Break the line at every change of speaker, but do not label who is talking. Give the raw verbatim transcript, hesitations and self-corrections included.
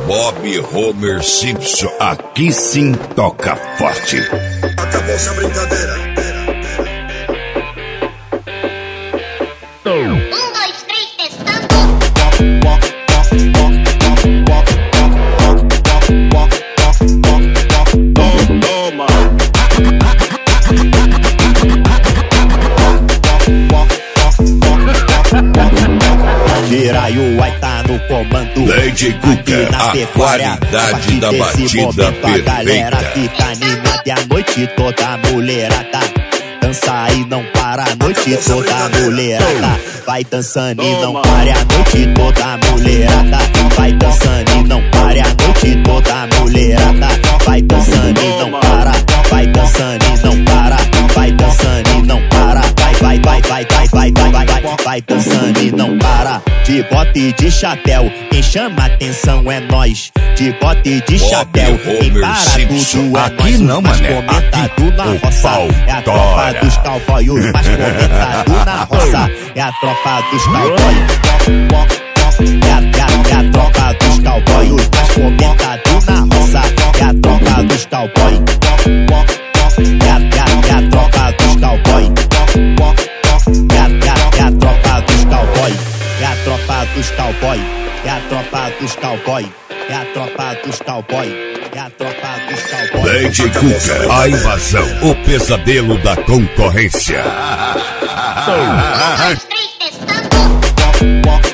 Bob Homer Simpson, aqui sim toca forte.
Acabou essa brincadeira.
Um, dois, três, testando.
Toma.
Jiraiuai tá no comando.
Lady Cuca, a qualidade da batida perfeita.
A galera fica animada e a noite toda mulherada dança e não para, a noite toda mulherada vai dançando e não pare, a noite toda mulherada vai dançando e não pare, a noite toda mulherada vai dançando e não para, vai dançando e não para, vai dançando e não para, vai vai vai vai vai vai vai vai vai vai dançando e não para. De bota e de chapéu, quem chama atenção é nós. De bota e de chapéu, quem para tudo é
aqui
nós.
não,
Mais
mané,
comentado na
o
roça
pau
é a tropa
tora.
dos cowboy. Os mais comentado na roça é a tropa dos cowboy. É a, é a, é a tropa dos cowboy. Os mais comentado na roça é a tropa dos cowboy. É a, é a, é a tropa dos cowboy. É a, é a, é a tropa dos cowboy. É a tropa dos cowboy. É a tropa dos cowboy. É a tropa dos cowboy. É a tropa dos cowboy.
Lady Cuca, a invasão, o pesadelo da concorrência.
Um, dois, três, testando.